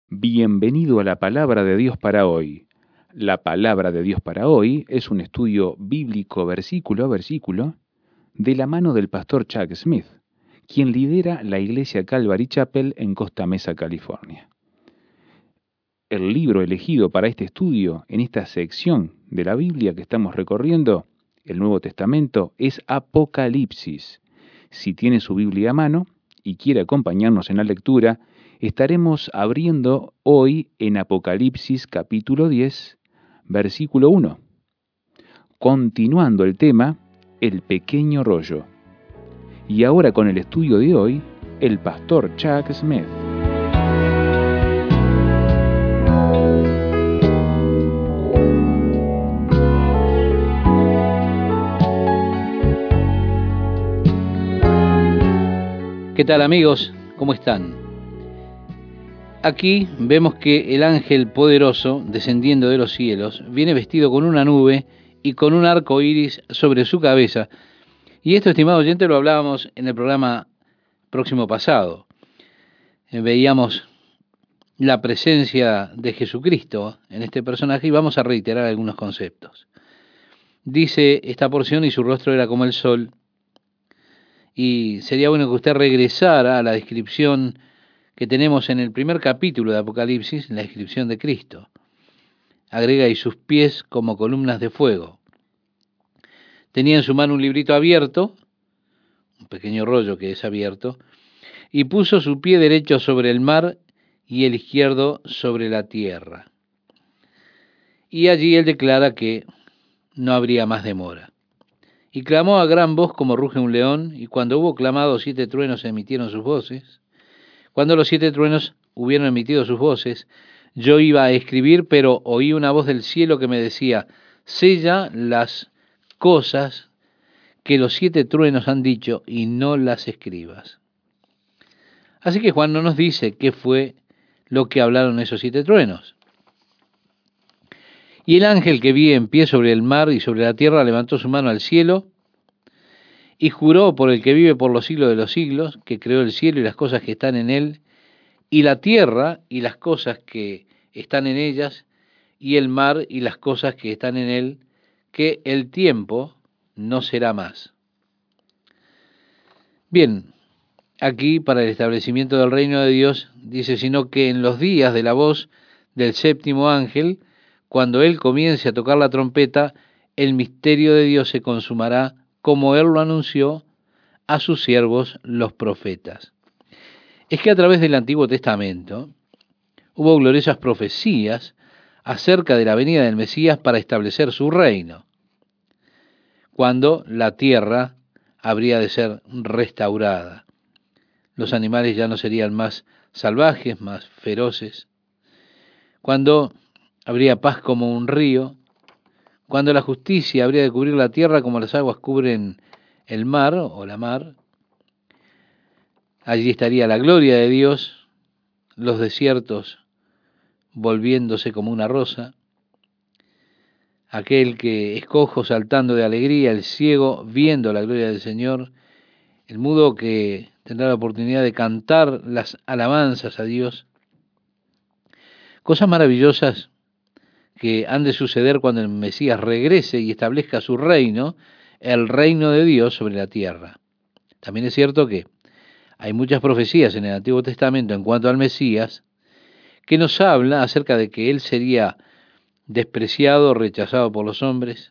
Bienvenido a la Palabra de Dios para hoy. La Palabra de Dios para hoy es un estudio bíblico versículo a versículo de la mano del pastor Chuck Smith, quien lidera la iglesia Calvary Chapel en Costa Mesa, California. El libro elegido para este estudio en esta sección de la Biblia que estamos recorriendo, el Nuevo Testamento, es Apocalipsis. Si tiene su Biblia a mano y quiere acompañarnos en la lectura, estaremos abriendo hoy en Apocalipsis capítulo 10, versículo 1. Continuando el tema, el pequeño rollo. Y ahora con el estudio de hoy, el pastor Chuck Smith. ¿Qué tal, amigos? ¿Cómo están? Aquí vemos que el ángel poderoso, descendiendo de los cielos, viene vestido con una nube y con un arco iris sobre su cabeza. Y esto, estimado oyente, lo hablábamos en el programa próximo pasado. Veíamos la presencia de Jesucristo en este personaje y vamos a reiterar algunos conceptos. Dice esta porción: y su rostro era como el sol. Y sería bueno que usted regresara a la descripción que tenemos en el primer capítulo de Apocalipsis, la descripción de Cristo. Agrega: y sus pies como columnas de fuego. Tenía en su mano un librito abierto, un pequeño rollo que es abierto, y puso su pie derecho sobre el mar y el izquierdo sobre la tierra. Y allí él declara que no habría más demora. Y clamó a gran voz como ruge un león, y cuando hubo clamado, 7 truenos emitieron sus voces. Cuando los 7 truenos hubieron emitido sus voces, yo iba a escribir, pero oí una voz del cielo que me decía: sella las cosas que los 7 truenos han dicho y no las escribas. Así que Juan no nos dice qué fue lo que hablaron esos 7 truenos. Y el ángel que vi en pie sobre el mar y sobre la tierra levantó su mano al cielo y juró por el que vive por los siglos de los siglos, que creó el cielo y las cosas que están en él, y la tierra y las cosas que están en ellas, y el mar y las cosas que están en él, que el tiempo no será más. Bien, aquí para el establecimiento del reino de Dios dice: sino que en los días de la voz del séptimo ángel, cuando él comience a tocar la trompeta, el misterio de Dios se consumará, como él lo anunció a sus siervos los profetas. Es que a través del Antiguo Testamento hubo gloriosas profecías acerca de la venida del Mesías para establecer su reino, cuando la tierra habría de ser restaurada. Los animales ya no serían más salvajes, más feroces, cuando habría paz como un río, cuando la justicia habría de cubrir la tierra como las aguas cubren el mar o la mar. Allí estaría la gloria de Dios, los desiertos volviéndose como una rosa, aquel que es cojo saltando de alegría, el ciego viendo la gloria del Señor, el mudo que tendrá la oportunidad de cantar las alabanzas a Dios. Cosas maravillosas que han de suceder cuando el Mesías regrese y establezca su reino, el reino de Dios sobre la tierra. También es cierto que hay muchas profecías en el Antiguo Testamento en cuanto al Mesías que nos habla acerca de que él sería despreciado, rechazado por los hombres,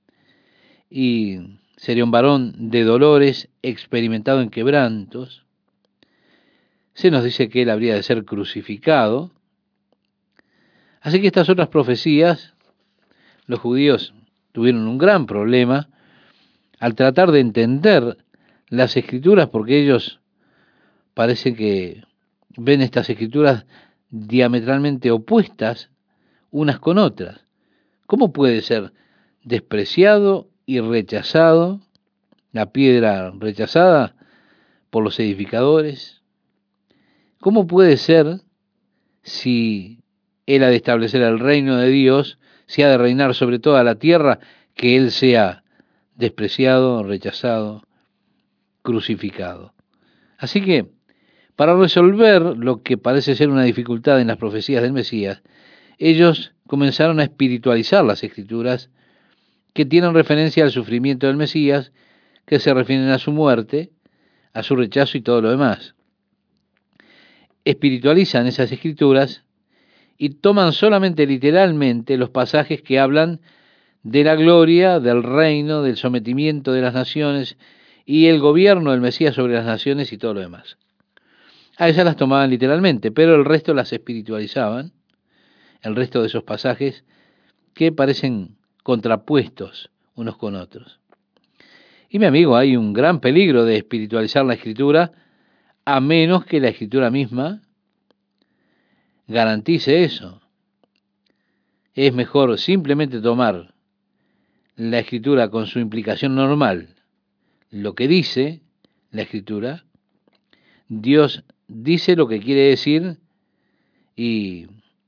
y sería un varón de dolores, experimentado en quebrantos. Se nos dice que él habría de ser crucificado. Así que estas otras profecías, los judíos tuvieron un gran problema al tratar de entender las escrituras, porque ellos parece que ven estas escrituras diametralmente opuestas unas con otras. ¿Cómo puede ser despreciado y rechazado, la piedra rechazada por los edificadores? ¿Cómo puede ser, si él ha de establecer el reino de Dios, si ha de reinar sobre toda la tierra, que él sea despreciado, rechazado, crucificado? Así que Para resolver lo que parece ser una dificultad en las profecías del Mesías, ellos comenzaron a espiritualizar las Escrituras que tienen referencia al sufrimiento del Mesías, que se refieren a su muerte, a su rechazo y todo lo demás. Espiritualizan esas Escrituras y toman solamente literalmente los pasajes que hablan de la gloria, del reino, del sometimiento de las naciones y el gobierno del Mesías sobre las naciones y todo lo demás. A esas las tomaban literalmente, pero el resto las espiritualizaban, el resto de esos pasajes que parecen contrapuestos unos con otros. Y mi amigo, hay un gran peligro de espiritualizar la Escritura, a menos que la Escritura misma garantice eso. Es mejor simplemente tomar la Escritura con su implicación normal, lo que dice la Escritura. Dios dice lo que quiere decir y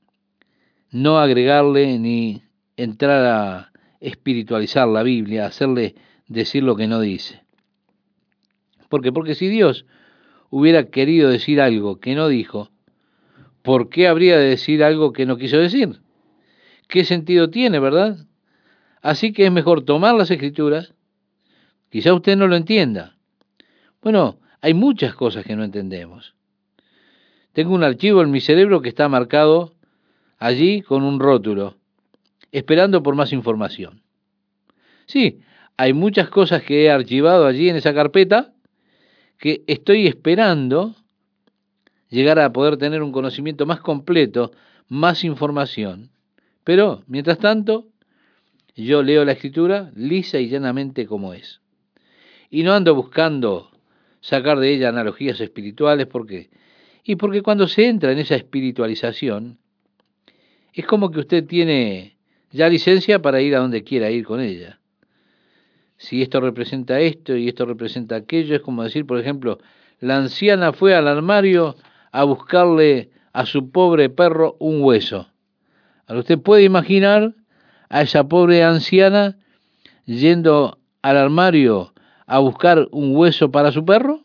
no agregarle ni entrar a espiritualizar la Biblia, hacerle decir lo que no dice. ¿Por qué? Porque si Dios hubiera querido decir algo que no dijo, ¿por qué habría de decir algo que no quiso decir? ¿Qué sentido tiene, verdad? Así que es mejor tomar las Escrituras. Quizá usted no lo entienda. Bueno, hay muchas cosas que no entendemos. Tengo un archivo en mi cerebro que está marcado allí con un rótulo, esperando por más información. Sí, hay muchas cosas que he archivado allí en esa carpeta que estoy esperando llegar a poder tener un conocimiento más completo, más información. Pero, mientras tanto, yo leo la Escritura lisa y llanamente como es. Y no ando buscando sacar de ella analogías espirituales, porque cuando se entra en esa espiritualización, es como que usted tiene ya licencia para ir a donde quiera ir con ella. Si esto representa esto y esto representa aquello, es como decir, por ejemplo, la anciana fue al armario a buscarle a su pobre perro un hueso. Ahora usted puede imaginar a esa pobre anciana yendo al armario a buscar un hueso para su perro.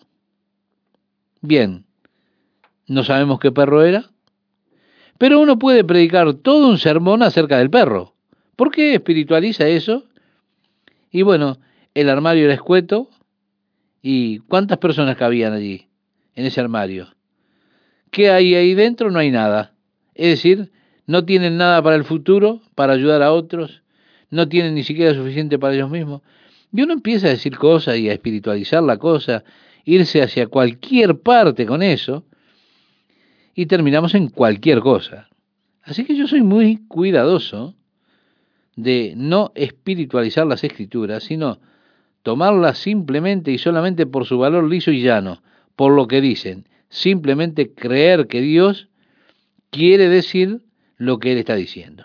Bien, no sabemos qué perro era, pero uno puede predicar todo un sermón acerca del perro. ¿Por qué espiritualiza eso? Y bueno, el armario era escueto, ¿y cuántas personas cabían allí, en ese armario? ¿Qué hay ahí dentro? No hay nada. Es decir, no tienen nada para el futuro, para ayudar a otros, no tienen ni siquiera suficiente para ellos mismos. Y uno empieza a decir cosas y a espiritualizar la cosa, irse hacia cualquier parte con eso, y terminamos en cualquier cosa. Así que yo soy muy cuidadoso de no espiritualizar las Escrituras, sino tomarlas simplemente y solamente por su valor liso y llano, por lo que dicen, simplemente creer que Dios quiere decir lo que Él está diciendo.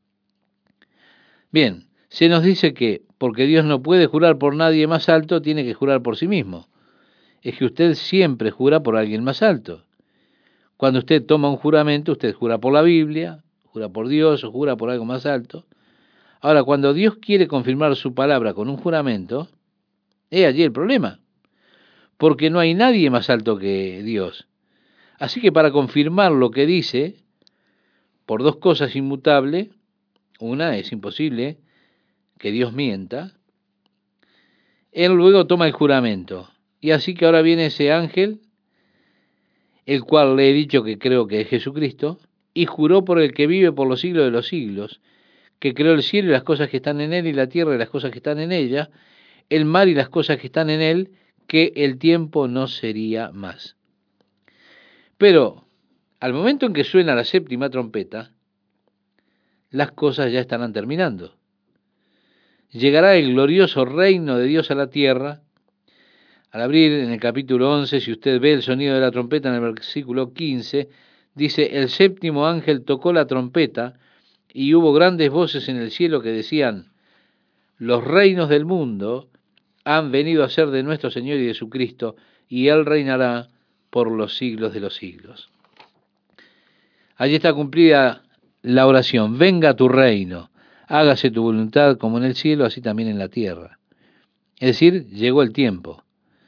Bien, se nos dice que porque Dios no puede jurar por nadie más alto, tiene que jurar por sí mismo. Es que usted siempre jura por alguien más alto. Cuando usted toma un juramento, usted jura por la Biblia, jura por Dios o jura por algo más alto. Ahora, cuando Dios quiere confirmar su palabra con un juramento, he allí el problema, porque no hay nadie más alto que Dios. Así que para confirmar lo que dice, por dos cosas inmutables, una, es imposible que Dios mienta, Él luego toma el juramento. Y así que ahora viene ese ángel, el cual le he dicho que creo que es Jesucristo, y juró por el que vive por los siglos de los siglos, que creó el cielo y las cosas que están en él, y la tierra y las cosas que están en ella, el mar y las cosas que están en él, que el tiempo no sería más. Pero, al momento en que suena la séptima trompeta, las cosas ya estarán terminando. Llegará el glorioso reino de Dios a la tierra. Al abrir en el capítulo 11, si usted ve el sonido de la trompeta en el versículo 15, dice, el séptimo ángel tocó la trompeta y hubo grandes voces en el cielo que decían, los reinos del mundo han venido a ser de nuestro Señor y de su Cristo, y Él reinará por los siglos de los siglos. Allí está cumplida la oración, venga tu reino, hágase tu voluntad como en el cielo, así también en la tierra. Es decir, llegó el tiempo.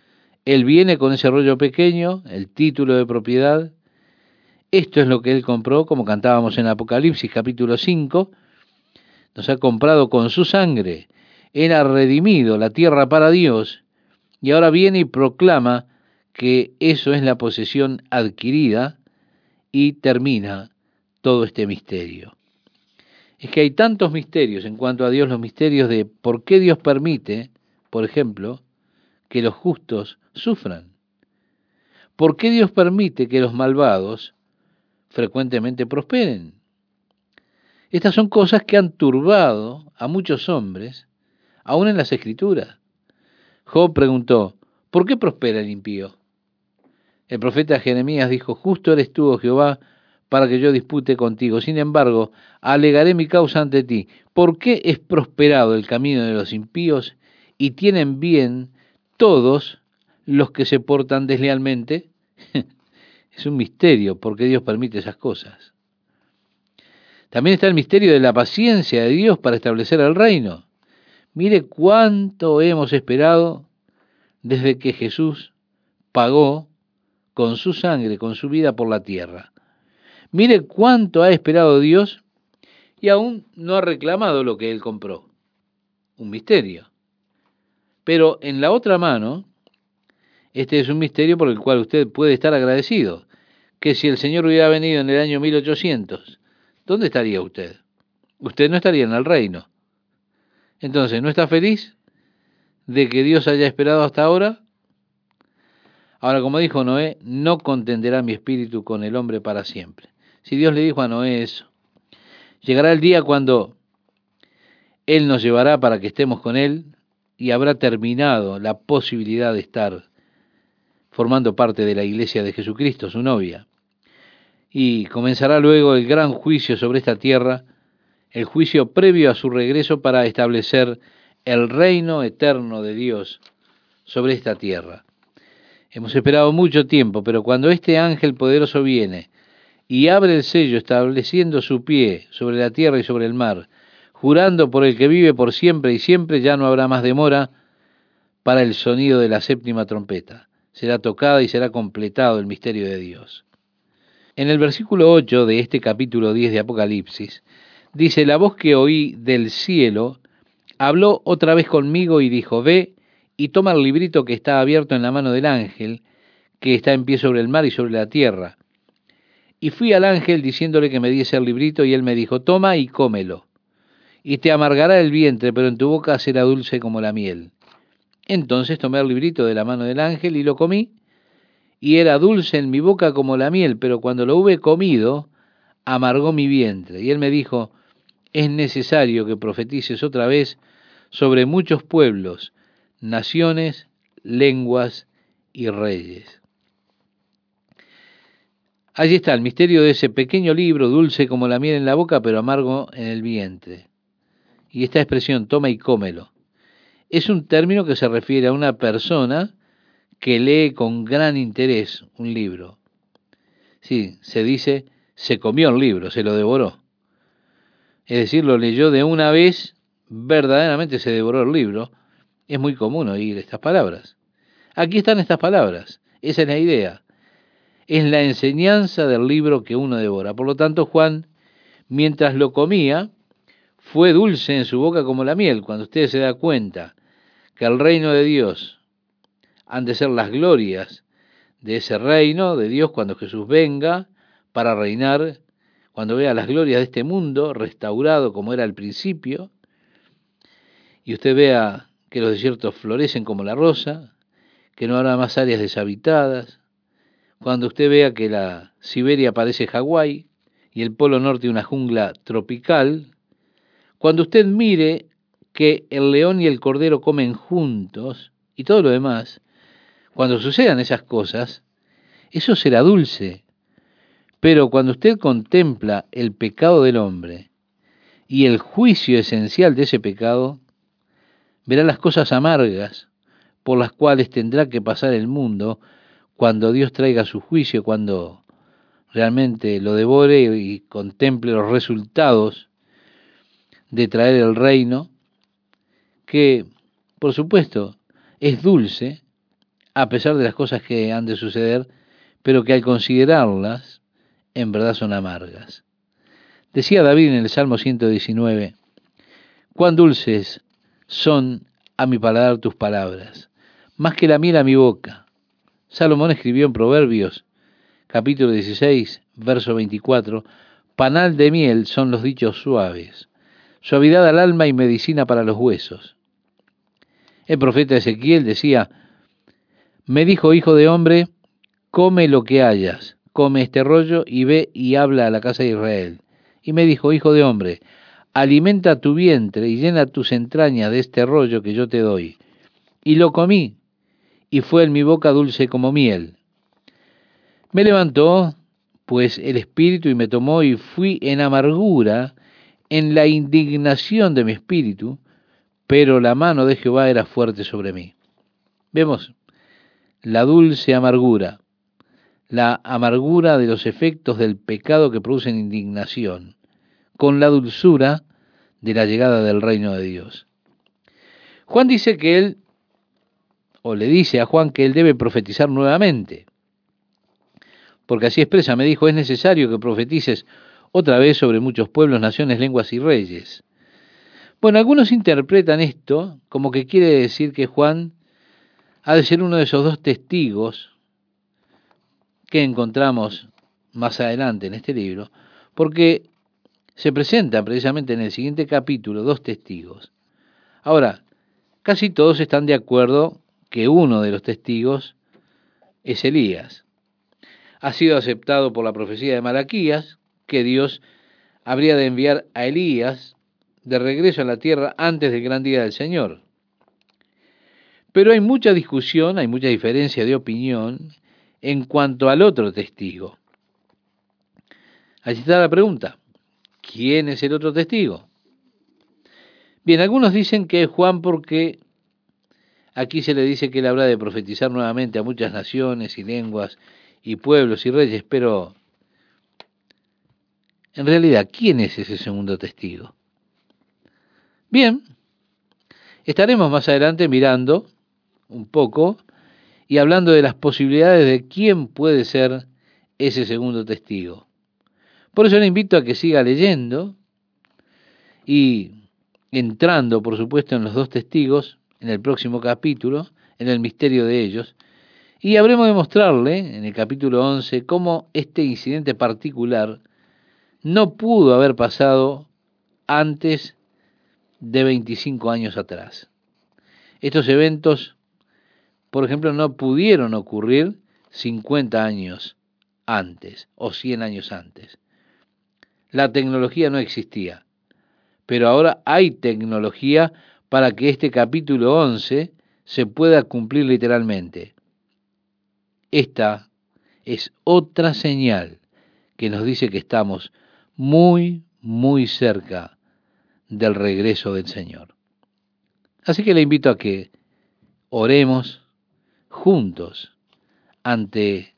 Él viene con ese rollo pequeño, el título de propiedad. Esto es lo que Él compró, como cantábamos en Apocalipsis capítulo 5. Nos ha comprado con su sangre. Él ha redimido la tierra para Dios. Y ahora viene y proclama que eso es la posesión adquirida y termina todo este misterio. Es que hay tantos misterios en cuanto a Dios, los misterios de por qué Dios permite, por ejemplo, que los justos sufran. ¿Por qué Dios permite que los malvados frecuentemente prosperen? Estas son cosas que han turbado a muchos hombres, aún en las Escrituras. Job preguntó, ¿por qué prospera el impío? El profeta Jeremías dijo, justo eres tú, oh Jehová, para que yo dispute contigo. Sin embargo, alegaré mi causa ante ti. ¿Por qué es prosperado el camino de los impíos y tienen bien todos los que se portan deslealmente? Es un misterio por qué Dios permite esas cosas. También está el misterio de la paciencia de Dios para establecer el reino. Mire cuánto hemos esperado desde que Jesús pagó con su sangre, con su vida por la tierra. Mire cuánto ha esperado Dios y aún no ha reclamado lo que Él compró. Un misterio. Pero en la otra mano, este es un misterio por el cual usted puede estar agradecido. Que si el Señor hubiera venido en el año 1800, ¿dónde estaría usted? Usted no estaría en el reino. Entonces, ¿no está feliz de que Dios haya esperado hasta ahora? Ahora, como dijo Noé, no contenderá mi espíritu con el hombre para siempre. Si Dios le dijo a Noé eso, llegará el día cuando Él nos llevará para que estemos con Él y habrá terminado la posibilidad de estar formando parte de la iglesia de Jesucristo, su novia. Y comenzará luego el gran juicio sobre esta tierra, el juicio previo a su regreso para establecer el reino eterno de Dios sobre esta tierra. Hemos esperado mucho tiempo, pero cuando este ángel poderoso viene y abre el sello estableciendo su pie sobre la tierra y sobre el mar, jurando por el que vive por siempre y siempre, ya no habrá más demora para el sonido de la séptima trompeta. Será tocada y será completado el misterio de Dios. En el versículo 8 de este capítulo 10 de Apocalipsis, dice, la voz que oí del cielo habló otra vez conmigo y dijo, ve y toma el librito que está abierto en la mano del ángel, que está en pie sobre el mar y sobre la tierra. Y fui al ángel diciéndole que me diese el librito, y él me dijo, toma y cómelo, y te amargará el vientre, pero en tu boca será dulce como la miel. Entonces tomé el librito de la mano del ángel y lo comí, y era dulce en mi boca como la miel, pero cuando lo hube comido, amargó mi vientre. Y él me dijo, es necesario que profetices otra vez sobre muchos pueblos, naciones, lenguas y reyes. Allí está el misterio de ese pequeño libro, dulce como la miel en la boca, pero amargo en el vientre. Y esta expresión, toma y cómelo, es un término que se refiere a una persona que lee con gran interés un libro. Sí, se dice, se comió el libro, se lo devoró. Es decir, lo leyó de una vez, verdaderamente se devoró el libro. Es muy común oír estas palabras. Aquí están estas palabras, esa es la idea. Es la enseñanza del libro que uno devora. Por lo tanto, Juan, mientras lo comía, fue dulce en su boca como la miel. Cuando usted se da cuenta que el reino de Dios han de ser las glorias de ese reino de Dios cuando Jesús venga para reinar, cuando vea las glorias de este mundo restaurado como era al principio, y usted vea que los desiertos florecen como la rosa, que no habrá más áreas deshabitadas, cuando usted vea que la Siberia parece Hawái y el Polo Norte una jungla tropical, cuando usted mire que el león y el cordero comen juntos y todo lo demás, cuando sucedan esas cosas, eso será dulce. Pero cuando usted contempla el pecado del hombre y el juicio esencial de ese pecado, verá las cosas amargas por las cuales tendrá que pasar el mundo cuando Dios traiga su juicio, cuando realmente lo devore y contemple los resultados de traer el reino, que, por supuesto, es dulce, a pesar de las cosas que han de suceder, pero que al considerarlas, en verdad son amargas. Decía David en el Salmo 119, cuán dulces son a mi paladar tus palabras, más que la miel a mi boca. Salomón escribió en Proverbios, capítulo 16, verso 24, panal de miel son los dichos suaves, suavidad al alma y medicina para los huesos. El profeta Ezequiel decía, me dijo, hijo de hombre, come lo que hayas, come este rollo y ve y habla a la casa de Israel. Y me dijo, hijo de hombre, alimenta tu vientre y llena tus entrañas de este rollo que yo te doy. Y lo comí, y fue en mi boca dulce como miel. Me levantó, pues, el espíritu y me tomó, y fui en amargura, en la indignación de mi espíritu, pero la mano de Jehová era fuerte sobre mí. Vemos la dulce amargura, la amargura de los efectos del pecado que producen indignación, con la dulzura de la llegada del reino de Dios. Juan dice que él, o le dice a Juan que él debe profetizar nuevamente, porque así expresa, me dijo, es necesario que profetices otra vez sobre muchos pueblos, naciones, lenguas y reyes. Bueno, algunos interpretan esto como que quiere decir que Juan ha de ser uno de esos dos testigos que encontramos más adelante en este libro, porque se presentan precisamente en el siguiente capítulo dos testigos. Ahora, casi todos están de acuerdo que uno de los testigos es Elías. Ha sido aceptado por la profecía de Malaquías que Dios habría de enviar a Elías de regreso a la tierra antes del gran día del Señor. Pero hay mucha discusión, hay mucha diferencia de opinión en cuanto al otro testigo. Allí está la pregunta, ¿quién es el otro testigo? Bien, algunos dicen que es Juan porque aquí se le dice que él habrá de profetizar nuevamente a muchas naciones y lenguas y pueblos y reyes, pero en realidad, ¿quién es ese segundo testigo? Bien, estaremos más adelante mirando un poco y hablando de las posibilidades de quién puede ser ese segundo testigo. Por eso le invito a que siga leyendo y entrando, por supuesto, en los dos testigos, en el próximo capítulo, en el misterio de ellos, y habremos de mostrarle, en el capítulo 11, cómo este incidente particular no pudo haber pasado antes de 25 años atrás. Estos eventos, por ejemplo, no pudieron ocurrir 50 años antes o 100 años antes. La tecnología no existía, pero ahora hay tecnología para que este capítulo 11 se pueda cumplir literalmente. Esta es otra señal que nos dice que estamos muy, muy cerca del regreso del Señor. Así que le invito a que oremos juntos ante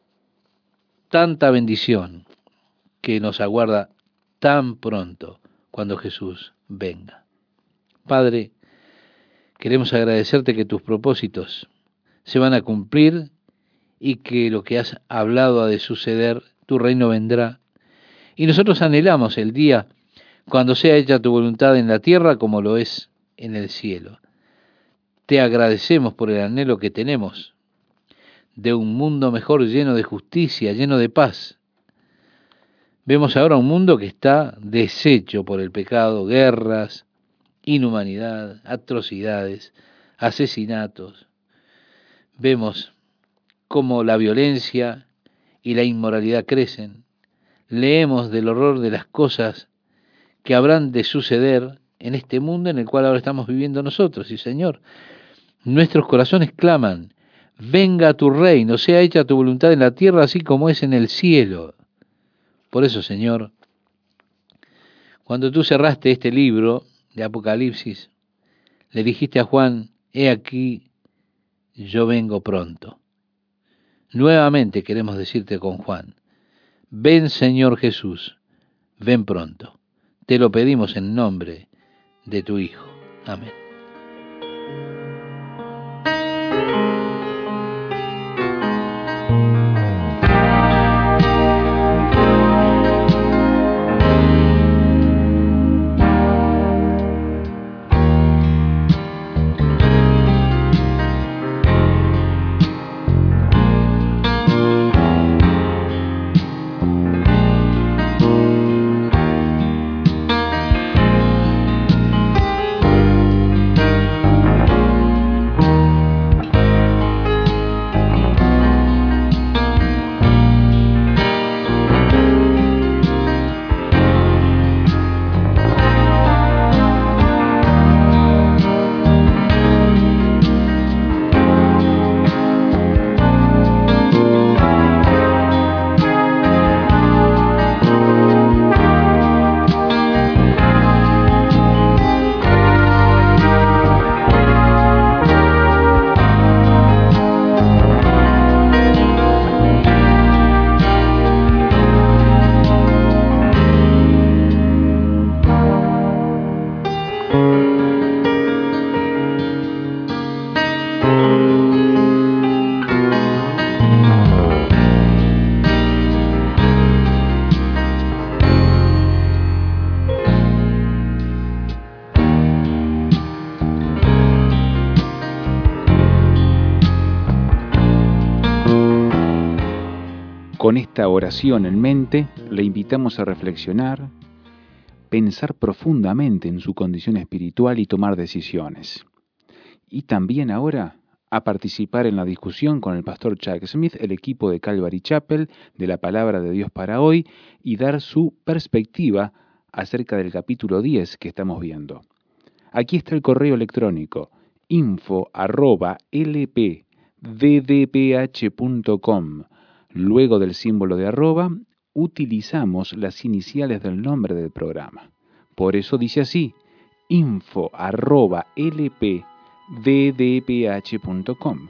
tanta bendición que nos aguarda tan pronto cuando Jesús venga. Padre, queremos agradecerte que tus propósitos se van a cumplir y que lo que has hablado ha de suceder, tu reino vendrá. Y nosotros anhelamos el día cuando sea hecha tu voluntad en la tierra como lo es en el cielo. Te agradecemos por el anhelo que tenemos de un mundo mejor, lleno de justicia, lleno de paz. Vemos ahora un mundo que está deshecho por el pecado, guerras, inhumanidad, atrocidades, asesinatos. Vemos cómo la violencia y la inmoralidad crecen. Leemos del horror de las cosas que habrán de suceder en este mundo en el cual ahora estamos viviendo nosotros. Y Señor, nuestros corazones claman, venga tu reino, sea hecha tu voluntad en la tierra así como es en el cielo. Por eso, Señor, cuando tú cerraste este libro de Apocalipsis, le dijiste a Juan, he aquí, yo vengo pronto. Nuevamente queremos decirte con Juan, ven Señor Jesús, ven pronto. Te lo pedimos en nombre de tu Hijo. Amén. Con esta oración en mente, le invitamos a reflexionar, pensar profundamente en su condición espiritual y tomar decisiones. Y también ahora a participar en la discusión con el pastor Chuck Smith, el equipo de Calvary Chapel, de la Palabra de Dios para hoy, y dar su perspectiva acerca del capítulo 10 que estamos viendo. Aquí está el correo electrónico info@lpddph.com. Luego del símbolo de arroba, utilizamos las iniciales del nombre del programa. Por eso dice así, info@lpddph.com.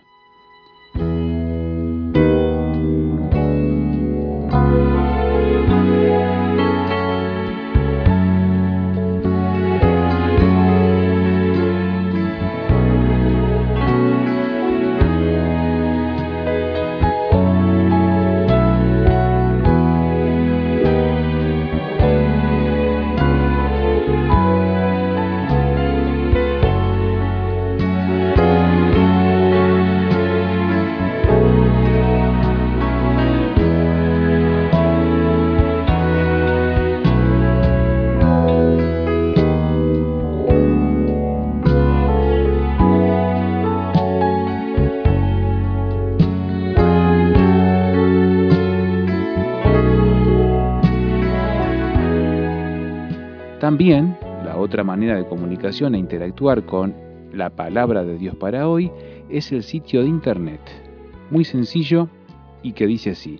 También, la otra manera de comunicación e interactuar con la Palabra de Dios para hoy es el sitio de internet. Muy sencillo y que dice así,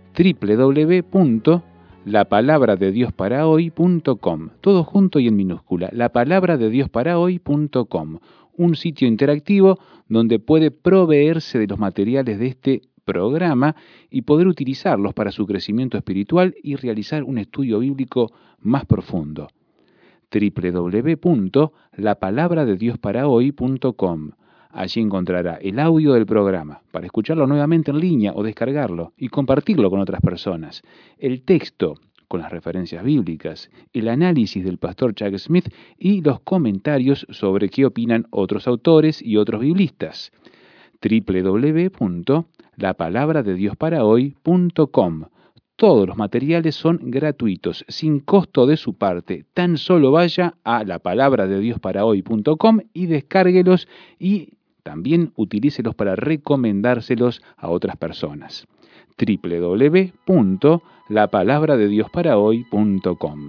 www.lapalabradediosparahoy.com. Todo junto y en minúscula, lapalabradediosparahoy.com. Un sitio interactivo donde puede proveerse de los materiales de este programa y poder utilizarlos para su crecimiento espiritual y realizar un estudio bíblico más profundo. www.lapalabradediosparahoy.com. Allí encontrará el audio del programa para escucharlo nuevamente en línea o descargarlo y compartirlo con otras personas, el texto con las referencias bíblicas, el análisis del pastor Chuck Smith y los comentarios sobre qué opinan otros autores y otros biblistas. www.lapalabradediosparahoy.com. Todos los materiales son gratuitos, sin costo de su parte. Tan solo vaya a lapalabradediosparahoy.com y descárguelos y también utilícelos para recomendárselos a otras personas. www.lapalabradediosparahoy.com.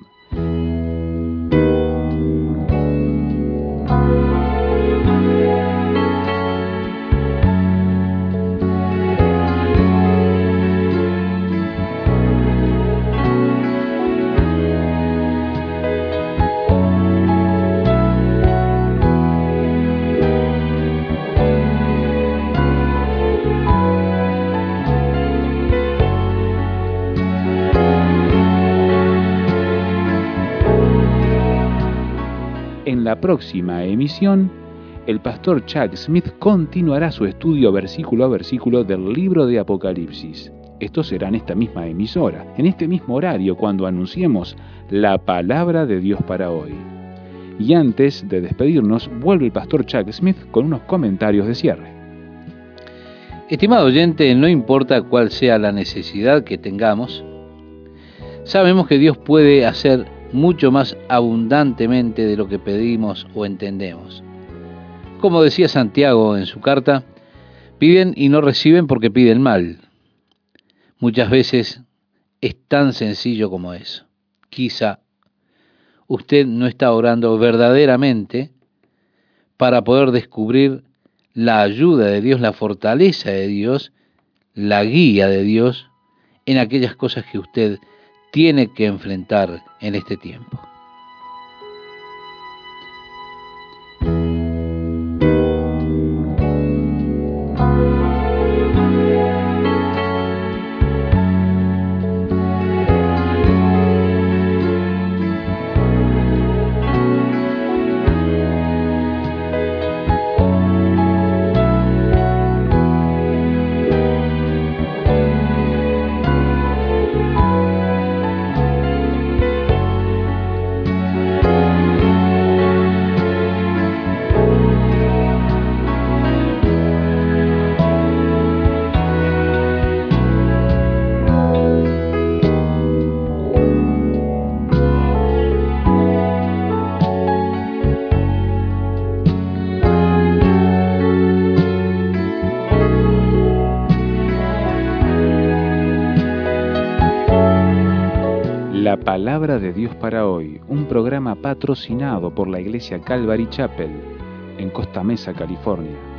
En la próxima emisión, el pastor Chuck Smith continuará su estudio versículo a versículo del libro de Apocalipsis. Esto será en esta misma emisora, en este mismo horario, cuando anunciemos la palabra de Dios para hoy. Y antes de despedirnos, vuelve el pastor Chuck Smith con unos comentarios de cierre. Estimado oyente, no importa cuál sea la necesidad que tengamos, sabemos que Dios puede hacer mucho más abundantemente de lo que pedimos o entendemos. Como decía Santiago en su carta, piden y no reciben porque piden mal. Muchas veces es tan sencillo como eso. Quizá usted no está orando verdaderamente para poder descubrir la ayuda de Dios, la fortaleza de Dios, la guía de Dios en aquellas cosas que usted tiene que enfrentar en este tiempo. Palabra de Dios para hoy, un programa patrocinado por la Iglesia Calvary Chapel en Costa Mesa, California.